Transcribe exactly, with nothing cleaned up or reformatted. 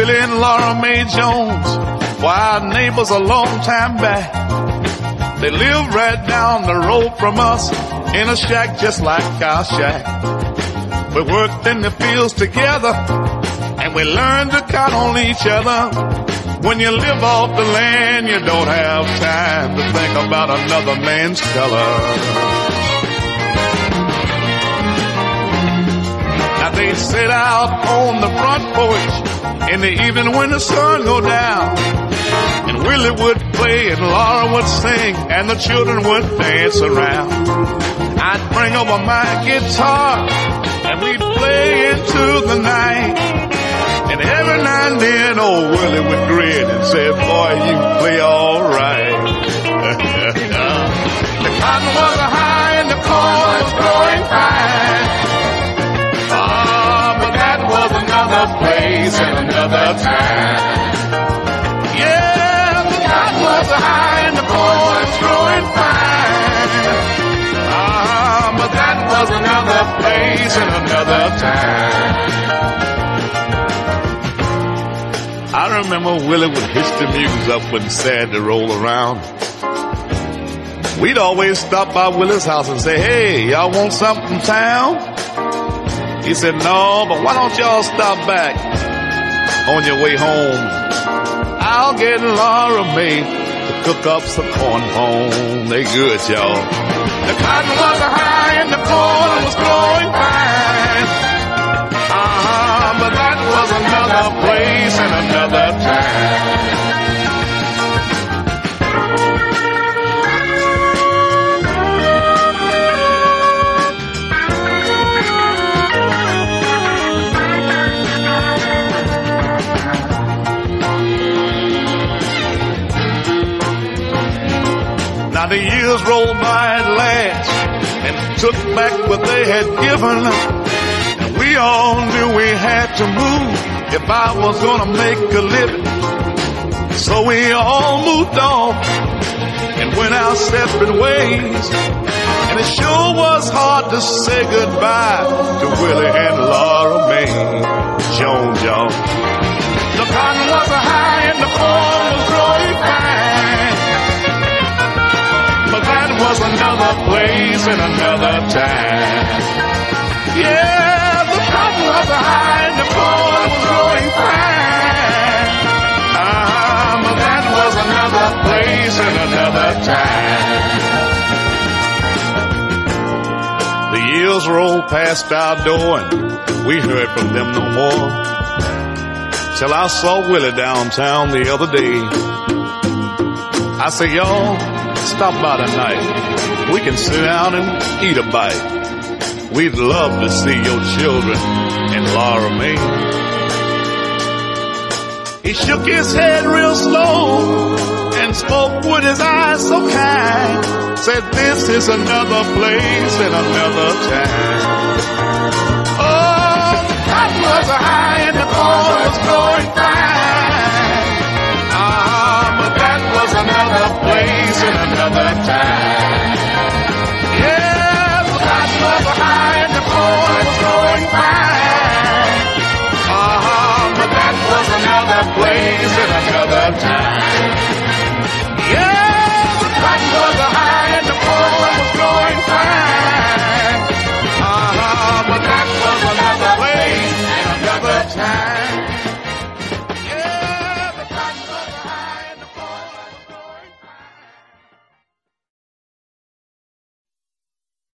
Willie and Laura Mae Jones were our neighbors a long time back. They lived right down the road from us in a shack just like our shack. We worked in the fields together and we learned to count on each other. When you live off the land, you don't have time to think about another man's color. Now they'd sit out on the front porch in the evening when the sun go down, and Willie would play and Laura would sing and the children would dance around. I'd bring over my guitar and we'd play into the night, and every now and then old Willie would grin and say, boy, you play all right. The cotton was high and the corn was growing fine. Ah, but that was another place and another time. Yeah, the cotton was high and the corn was growing fine. Ah, but that was another place and another time. I remember Willie would hitch the mules up when Saturday rolled around. We'd always stop by Willie's house and say, hey, y'all want something from town? He said, no, but why don't y'all stop back on your way home? I'll get Laura Mae to cook up some corn pone. They good, y'all. The cotton was high and the corn was growing fine. Uh-huh, but that was another place and another time. Now the years rolled by at last and took back what they had given. And we all knew we had to move if I was gonna make a living. So we all moved on and went our separate ways. And it sure was hard to say goodbye to Willie and Laura Mae Jones, y'all. The cotton was high and the corn was growing fine. But that was another place and another time. Yeah, the cotton was high and the corn was growing fine. Ah, but that was another place and another time. The years rolled past our door and we heard from them no more, till I saw Willie downtown the other day. I said, y'all, stop by tonight. We can sit down and eat a bite. We'd love to see your children and Laura Mae. He shook his head real slow and spoke with his eyes so kind. Said, this is another place and another time. Oh, the cotton was high and the corn was growing fine.